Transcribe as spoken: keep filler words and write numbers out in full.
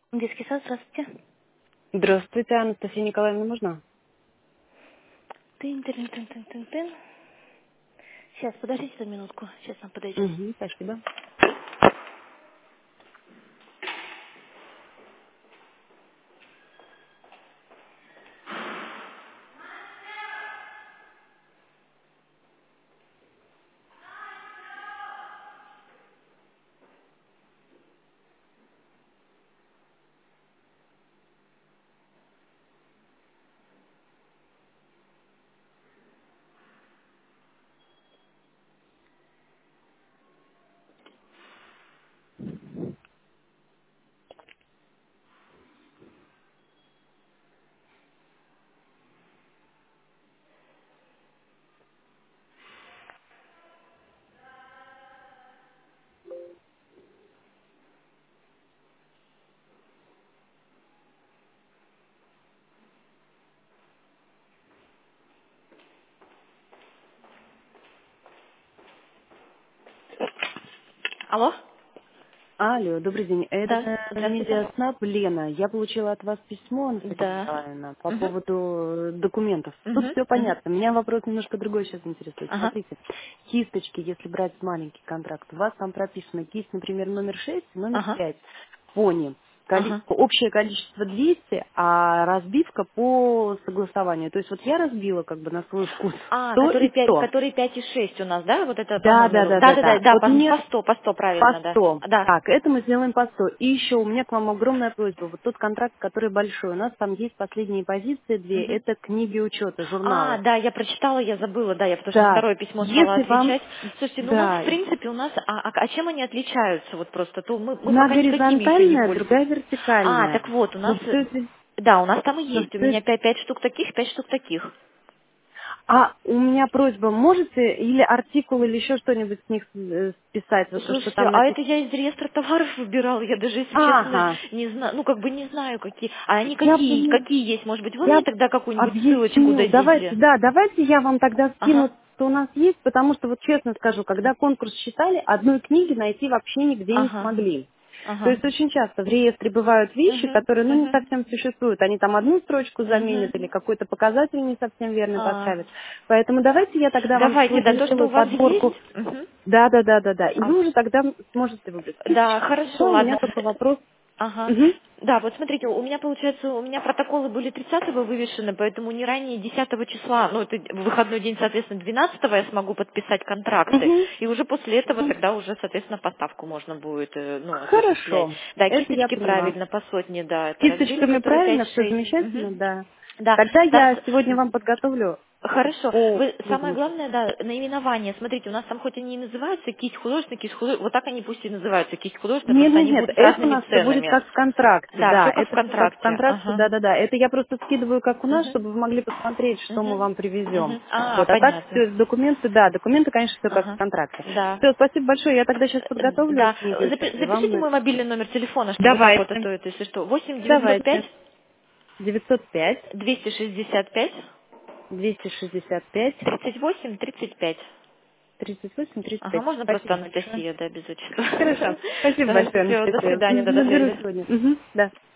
Детский сад, здравствуйте. Здравствуйте, Анастасия Николаевна, можно? Тын, тын, тын, тын, тын, тын. Сейчас, подождите одну минутку. Сейчас нам подойдет. Угу, спасибо. Алло? Алло, добрый день. Да, Это здравствуйте. Медиаснаб Лена. Я получила от вас письмо, Анастасия Да. Николаевна, по Угу. поводу э, документов. Тут Угу. все Угу. понятно. Меня вопрос немножко другой сейчас интересует. Ага. Смотрите, кисточки, если брать маленький контракт, у вас там прописано кисть, например, номер шесть, номер Ага. пять. Пони. Коли- Ага. Общее количество двести, а разбивка по согласованию. То есть вот я разбила как бы на свой вкус А, сто который и пять, сто. который пять и шесть у нас, да? Вот это по Да, да, номеру. да, Да, да, да, да, да. да, Вот по, мне по сто, по сто, по правильно, да. сто. Да. Так, это мы сделаем по сто. И еще у меня к вам огромная просьба. Вот тот контракт, который большой, у нас там есть последние позиции две. Мгм. Это книги учета, А, журналы. да, я прочитала, я забыла, да, я потому что на Да, второе письмо стала если вам, отвечать. Слушайте, ну у нас, в да, принципе, у нас, а, а- а чем они отличаются, вот просто, то мы, мы одна пока никакими еще не горизонтальная, пользуемся. другая А, вертикальная. так вот, у Но нас, э, все это, да, у нас там и но есть, у всё меня это- пять, пять штук таких, пять штук таких. А у меня просьба, можете или артикул, или еще что-нибудь с них э, списать, вот то, что Слушайте, там а это написано? я из реестра товаров выбирала, я даже, если честно, Ага, не знаю, ну как бы не знаю какие. А они я какие, поняла. какие есть, может быть, вы мне Я тогда какую-нибудь ссылочку объясню. Давайте, дадите? да, давайте я вам тогда скину, Ага, что у нас есть, потому что вот честно скажу, когда конкурс считали, одной книги найти вообще нигде не ага, смогли. То ага. есть очень часто в реестре бывают вещи, Угу, которые ну, не угу, совсем существуют. Они там одну строчку заменят или угу. какой-то показатель не совсем верный А, поставят. Поэтому давайте я тогда вам давайте, да, сегодня то, что у сделаю вас подборку. есть. Мгм. Да, да, да, да, да. И А, вы уже тогда сможете выбрать. да, Кисточки хорошо, хорошо, у меня ладно. только вопрос. Ага. Мгм. Да, вот смотрите, у меня получается, у меня протоколы были тридцатого вывешены, поэтому не ранее десятого числа, ну это выходной день, соответственно, двенадцатого я смогу подписать контракты, Мгм. и уже после этого Мгм. тогда уже, соответственно, поставку можно будет, э, ну, осуществлять. Хорошо. Да, Это я кисточки поняла. правильно по сотне, да, С это разбили, кисточками которые правильно, все пять-шесть. замечательно, да. Да, Тогда там, я сегодня с- вам подготовлю хорошо. по Вы самое книгам учета. главное, да, наименование. Смотрите, у нас там хоть они и называются кисть художественная, кисть художественная, вот так они пусть и называются кисть художественная, Нет, просто нет, они нет, будут с это у разными нас все будет ценами. как в контракте, Да, да, все как в это все как в контракте. контракте, Ага. да, да, да. Это я просто скидываю как у нас, Мгм. чтобы вы могли посмотреть, что мы Мгм. вам привезем. Мгм. А, Вот, а так понятно. все документы, да, документы, конечно, все как в Ага. контракте. Да. Все, спасибо большое, я тогда сейчас Э, подготовлю Да. книги Запи- учета и вам Запишите на- мой мобильный номер телефона, чтобы так вот Давайте, это, это если что. Восемь девятьсот пять давайте. девятьсот пять двести шестьдесят пять двести шестьдесят пять тридцать восемь тридцать пять. тридцать восемь тридцать Ага, пять. можно просто Спасибо большое. Анастасия, да, без отчества. Хорошо. Спасибо Да, большое, все, до Анастасия. свидания, М, да, до Наберу связи. сегодня. Мгм, да.